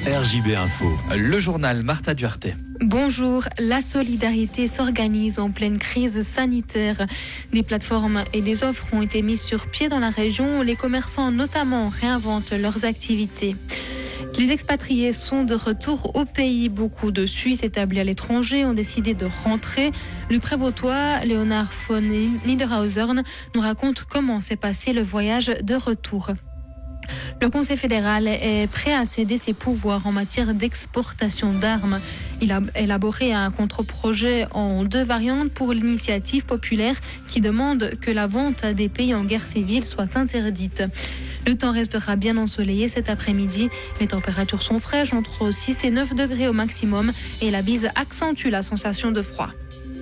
RJB Info. Le journal Martha Duarte. Bonjour, la solidarité s'organise en pleine crise sanitaire. Des plateformes et des offres ont été mises sur pied dans la région où les commerçants notamment réinventent leurs activités. Les expatriés sont de retour au pays. Beaucoup de Suisses établis à l'étranger ont décidé de rentrer. Le prévôtois Leonard von Niederhausern nous raconte comment s'est passé le voyage de retour. Le Conseil fédéral est prêt à céder ses pouvoirs en matière d'exportation d'armes. Il a élaboré un contre-projet en 2 variantes pour l'initiative populaire qui demande que la vente à des pays en guerre civile soit interdite. Le temps restera bien ensoleillé cet après-midi. Les températures sont fraîches, entre 6 et 9 degrés au maximum, et la bise accentue la sensation de froid.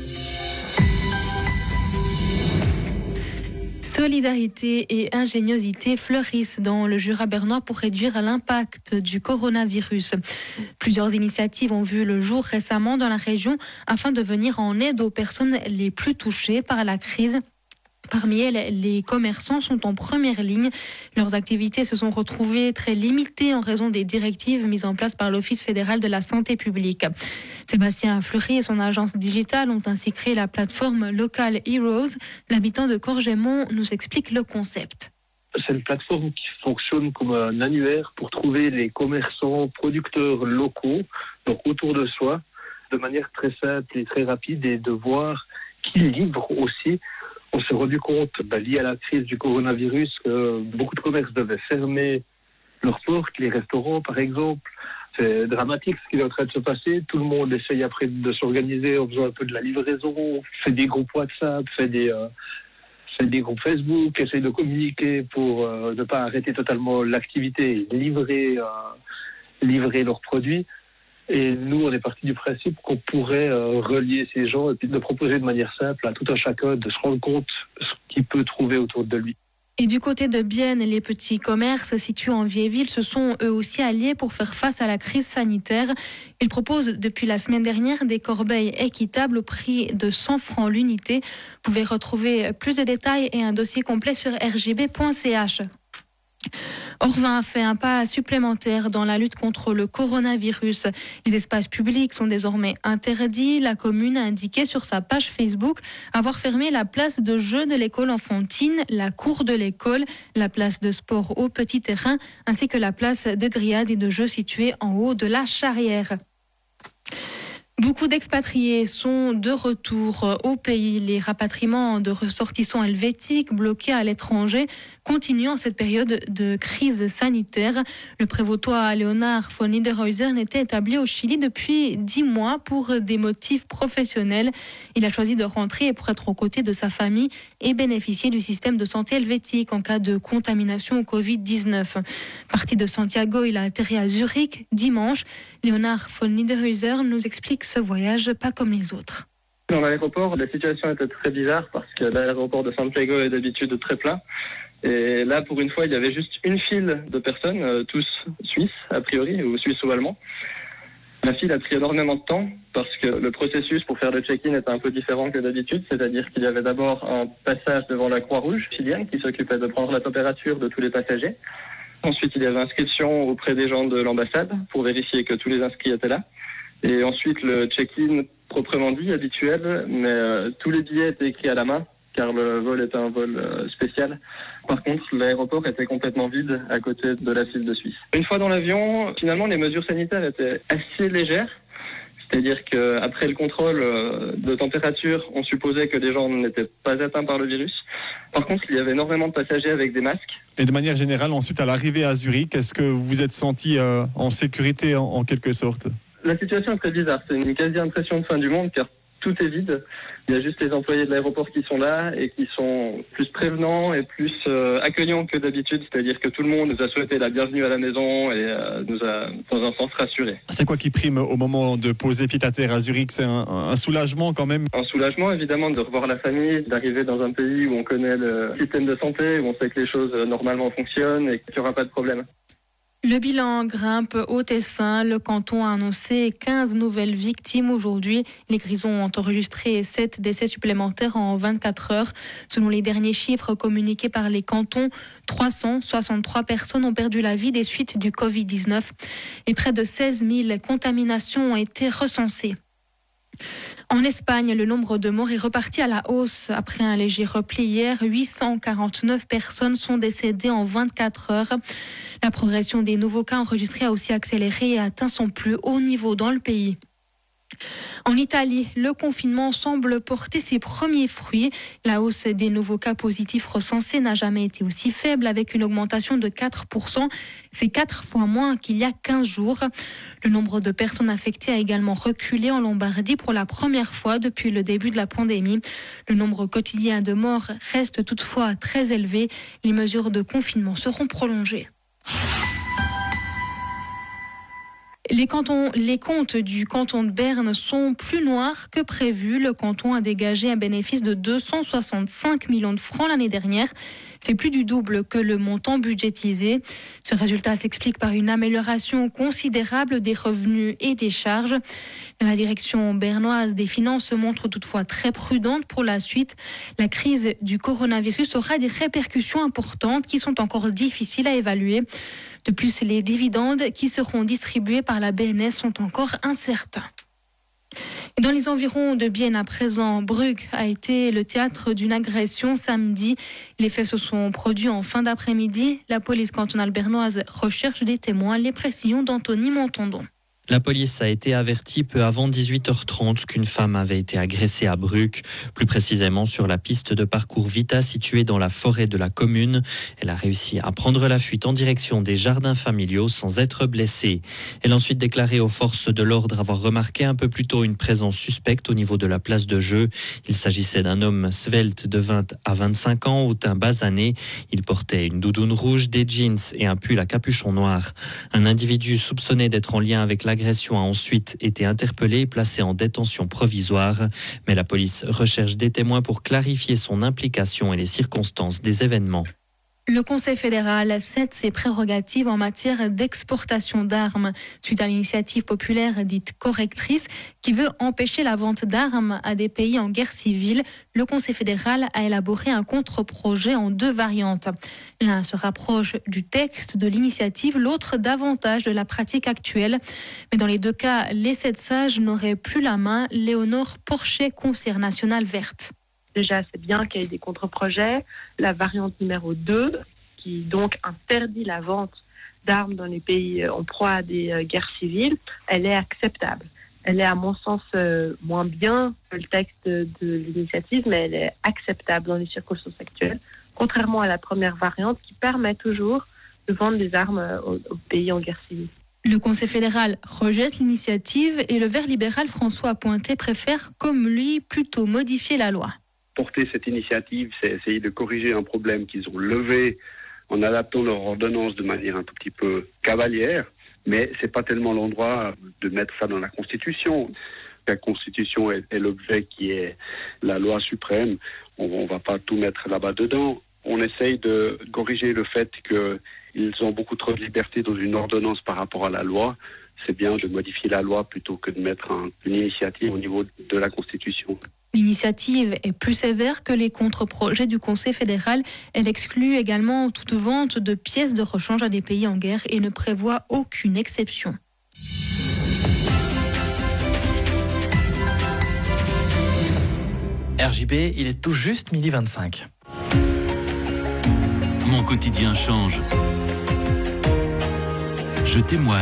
Solidarité et ingéniosité fleurissent dans le Jura bernois pour réduire l'impact du coronavirus. Plusieurs initiatives ont vu le jour récemment dans la région afin de venir en aide aux personnes les plus touchées par la crise. Parmi elles, les commerçants sont en première ligne. Leurs activités se sont retrouvées très limitées en raison des directives mises en place par l'Office fédéral de la santé publique. Sébastien Fleury et son agence digitale ont ainsi créé la plateforme Local Heroes. L'habitant de Corgémont nous explique le concept. C'est une plateforme qui fonctionne comme un annuaire pour trouver les commerçants, producteurs locaux, donc autour de soi, de manière très simple et très rapide, et de voir qui livre aussi. On s'est rendu compte, lié à la crise du coronavirus, que beaucoup de commerces devaient fermer leurs portes, les restaurants par exemple. C'est dramatique ce qui est en train de se passer. Tout le monde essaye après de s'organiser en faisant un peu de la livraison, fait des groupes WhatsApp, fait des groupes Facebook, essaye de communiquer pour ne pas arrêter totalement l'activité et livrer leurs produits. Et nous, on est parti du principe qu'on pourrait relier ces gens et puis de proposer de manière simple à tout un chacun de se rendre compte ce qu'il peut trouver autour de lui. Et du côté de Bienne, les petits commerces situés en vieille ville se sont eux aussi alliés pour faire face à la crise sanitaire. Ils proposent depuis la semaine dernière des corbeilles équitables au prix de 100 francs l'unité. Vous pouvez retrouver plus de détails et un dossier complet sur rjb.ch. Orvin a fait un pas supplémentaire dans la lutte contre le coronavirus. Les espaces publics sont désormais interdits. La commune a indiqué sur sa page Facebook avoir fermé la place de jeu de l'école enfantine, la cour de l'école, la place de sport au petit terrain, ainsi que la place de grillade et de jeux située en haut de la charrière. Beaucoup d'expatriés sont de retour au pays. Les rapatriements de ressortissants helvétiques bloqués à l'étranger continuent en cette période de crise sanitaire. Le prévôtois Leonard von Niederhausern était établi au Chili depuis 10 mois pour des motifs professionnels. Il a choisi de rentrer pour être aux côtés de sa famille et bénéficier du système de santé helvétique en cas de contamination au Covid-19. Parti de Santiago, il a atterri à Zurich dimanche. Leonard von Niederhausern nous explique ce voyage pas comme les autres. Dans l'aéroport, la situation était très bizarre parce que l'aéroport de Santiago est d'habitude très plein. Et là, pour une fois, il y avait juste une file de personnes, tous suisses, a priori, ou suisses ou allemands. La file a pris énormément de temps parce que le processus pour faire le check-in était un peu différent que d'habitude. C'est-à-dire qu'il y avait d'abord un passage devant la Croix-Rouge chilienne qui s'occupait de prendre la température de tous les passagers. Ensuite, il y avait inscription auprès des gens de l'ambassade pour vérifier que tous les inscrits étaient là. Et ensuite, le check-in proprement dit, habituel, mais tous les billets étaient écrits à la main, car le vol était un vol spécial. Par contre, l'aéroport était complètement vide à côté de la file de Suisse. Une fois dans l'avion, finalement, les mesures sanitaires étaient assez légères. C'est-à-dire qu'après le contrôle de température, on supposait que les gens n'étaient pas atteints par le virus. Par contre, il y avait énormément de passagers avec des masques. Et de manière générale, ensuite, à l'arrivée à Zurich, est-ce que vous vous êtes senti en sécurité en quelque sorte ? La situation est très bizarre. C'est une quasi-impression de fin du monde car tout est vide. Il y a juste les employés de l'aéroport qui sont là et qui sont plus prévenants et plus accueillants que d'habitude. C'est-à-dire que tout le monde nous a souhaité la bienvenue à la maison et nous a, dans un sens, rassurés. C'est quoi qui prime au moment de poser pied à terre à Zurich ? C'est un soulagement quand même ? Un soulagement, évidemment, de revoir la famille, d'arriver dans un pays où on connaît le système de santé, où on sait que les choses normalement fonctionnent et qu'il n'y aura pas de problème. Le bilan grimpe au Tessin. Le canton a annoncé 15 nouvelles victimes aujourd'hui. Les Grisons ont enregistré 7 décès supplémentaires en 24 heures. Selon les derniers chiffres communiqués par les cantons, 363 personnes ont perdu la vie des suites du Covid-19 et près de 16 000 contaminations ont été recensées. En Espagne, le nombre de morts est reparti à la hausse. Après un léger repli hier, 849 personnes sont décédées en 24 heures. La progression des nouveaux cas enregistrés a aussi accéléré et atteint son plus haut niveau dans le pays. En Italie, le confinement semble porter ses premiers fruits. La hausse des nouveaux cas positifs recensés n'a jamais été aussi faible, avec une augmentation de 4%. C'est 4 fois moins qu'il y a 15 jours. Le nombre de personnes infectées a également reculé en Lombardie pour la première fois depuis le début de la pandémie. Le nombre quotidien de morts reste toutefois très élevé. Les mesures de confinement seront prolongées. Les comptes du canton de Berne sont plus noirs que prévu. Le canton a dégagé un bénéfice de 265 millions de francs l'année dernière. C'est plus du double que le montant budgétisé. Ce résultat s'explique par une amélioration considérable des revenus et des charges. La direction bernoise des finances se montre toutefois très prudente pour la suite. La crise du coronavirus aura des répercussions importantes qui sont encore difficiles à évaluer. De plus, les dividendes qui seront distribués par la BNS sont encore incertains. Dans les environs de Bienne à présent, Brugg a été le théâtre d'une agression samedi. Les faits se sont produits en fin d'après-midi. La police cantonale bernoise recherche des témoins. Les précisions d'Anthony Montondon. La police a été avertie peu avant 18h30 qu'une femme avait été agressée à Brugg, plus précisément sur la piste de parcours Vita située dans la forêt de la commune. Elle a réussi à prendre la fuite en direction des jardins familiaux sans être blessée. Elle a ensuite déclaré aux forces de l'ordre avoir remarqué un peu plus tôt une présence suspecte au niveau de la place de jeu. Il s'agissait d'un homme svelte de 20 à 25 ans au teint basané. Il portait une doudoune rouge, des jeans et un pull à capuchon noir. Un individu soupçonné d'être en lien avec l'agression a ensuite été interpellé et placé en détention provisoire. Mais la police recherche des témoins pour clarifier son implication et les circonstances des événements. Le Conseil fédéral cède ses prérogatives en matière d'exportation d'armes suite à l'initiative populaire dite correctrice qui veut empêcher la vente d'armes à des pays en guerre civile. Le Conseil fédéral a élaboré un contre-projet en 2 variantes. L'un se rapproche du texte de l'initiative, l'autre davantage de la pratique actuelle. Mais dans les 2 cas, les 7 sages n'auraient plus la main. Léonore Porchet, conseillère nationale verte. Déjà, c'est bien qu'il y ait des contre-projets. La variante numéro 2, qui donc interdit la vente d'armes dans les pays en proie à des guerres civiles, elle est acceptable. Elle est à mon sens moins bien que le texte de l'initiative, mais elle est acceptable dans les circonstances actuelles, contrairement à la première variante qui permet toujours de vendre des armes aux pays en guerre civile. Le Conseil fédéral rejette l'initiative et le vert libéral François Pointet préfère, comme lui, plutôt modifier la loi. Porter cette initiative, c'est essayer de corriger un problème qu'ils ont levé en adaptant leur ordonnance de manière un tout petit peu cavalière, mais c'est pas tellement l'endroit de mettre ça dans la Constitution. La Constitution est l'objet qui est la loi suprême. On va pas tout mettre là-bas dedans. On essaye de corriger le fait qu'ils ont beaucoup trop de liberté dans une ordonnance par rapport à la loi. C'est bien de modifier la loi plutôt que de mettre une initiative au niveau de la Constitution. L'initiative est plus sévère que les contre-projets du Conseil fédéral. Elle exclut également toute vente de pièces de rechange à des pays en guerre et ne prévoit aucune exception. RJB, il est tout juste 12h25. Mon quotidien change. Je témoigne.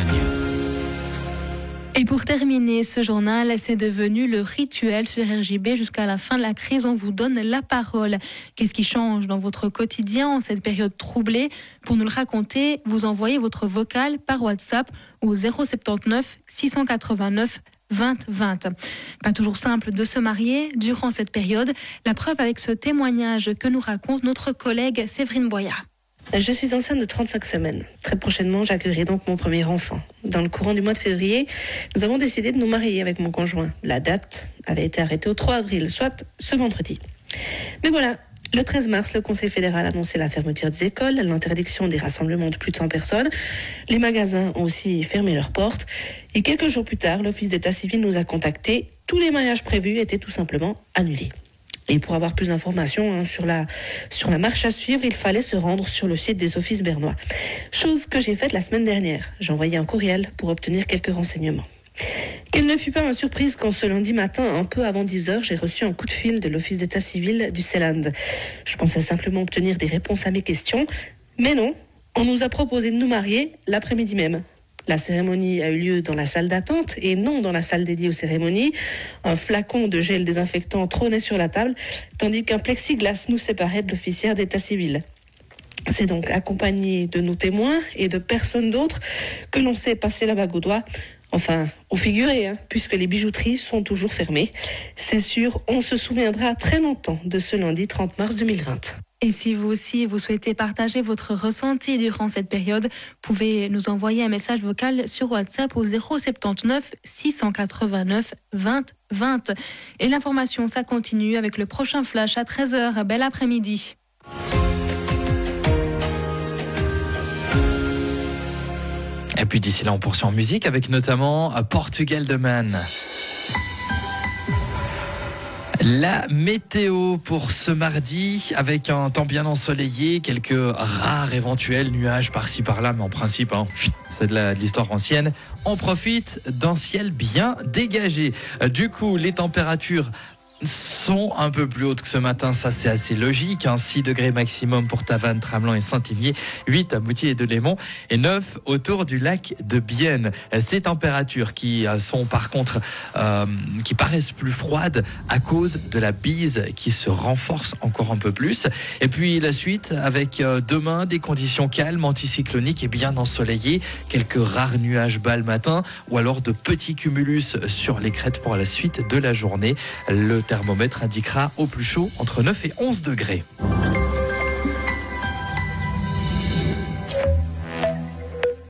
Et pour terminer ce journal, c'est devenu le rituel sur RJB. Jusqu'à la fin de la crise, on vous donne la parole. Qu'est-ce qui change dans votre quotidien en cette période troublée? Pour nous le raconter, vous envoyez votre vocal par WhatsApp au 079 689 20 20. Pas toujours simple de se marier durant cette période. La preuve avec ce témoignage que nous raconte notre collègue Séverine Boyard. Je suis enceinte de 35 semaines. Très prochainement, j'accueillerai donc mon premier enfant. Dans le courant du mois de février, nous avons décidé de nous marier avec mon conjoint. La date avait été arrêtée au 3 avril, soit ce vendredi. Mais voilà, Le 13 mars, le Conseil fédéral a annoncé la fermeture des écoles, l'interdiction des rassemblements de plus de 100 personnes. Les magasins ont aussi fermé leurs portes. Et quelques jours plus tard, l'Office d'état civil nous a contactés. Tous les mariages prévus étaient tout simplement annulés. Et pour avoir plus d'informations sur la marche à suivre, il fallait se rendre sur le site des offices bernois. Chose que j'ai faite la semaine dernière. J'ai envoyé un courriel pour obtenir quelques renseignements. Quelle ne fut pas ma surprise quand ce lundi matin, un peu avant 10h, j'ai reçu un coup de fil de l'office d'état civil du Seeland. Je pensais simplement obtenir des réponses à mes questions, mais non, on nous a proposé de nous marier l'après-midi même. La cérémonie a eu lieu dans la salle d'attente et non dans la salle dédiée aux cérémonies. Un flacon de gel désinfectant trônait sur la table, tandis qu'un plexiglas nous séparait de l'officière d'état civil. C'est donc accompagné de nos témoins et de personne d'autre que l'on s'est passé la bague au doigt. Enfin, au figuré, puisque les bijouteries sont toujours fermées. C'est sûr, on se souviendra très longtemps de ce lundi 30 mars 2020. Et si vous aussi, vous souhaitez partager votre ressenti durant cette période, vous pouvez nous envoyer un message vocal sur WhatsApp au 079 689 20 20. Et l'information, ça continue avec le prochain flash à 13h. Bel après-midi. Et puis d'ici là, on poursuit en musique avec notamment Portugal de Man. La météo pour ce mardi, avec un temps bien ensoleillé, quelques rares éventuels nuages par-ci par-là, mais en principe, c'est de l'histoire ancienne. On profite d'un ciel bien dégagé. Du coup, les températures sont un peu plus hautes que ce matin, ça c'est assez logique, 6 degrés maximum pour Tavannes, Tramelan et Saint-Imier, 8 à Moutier et Delémont et 9 autour du lac de Bienne. Ces températures qui sont par contre qui paraissent plus froides à cause de la bise qui se renforce encore un peu plus. Et puis la suite avec demain des conditions calmes, anticycloniques et bien ensoleillées, quelques rares nuages bas le matin ou alors de petits cumulus sur les crêtes pour la suite de la journée. Le thermomètre indiquera au plus chaud entre 9 et 11 degrés.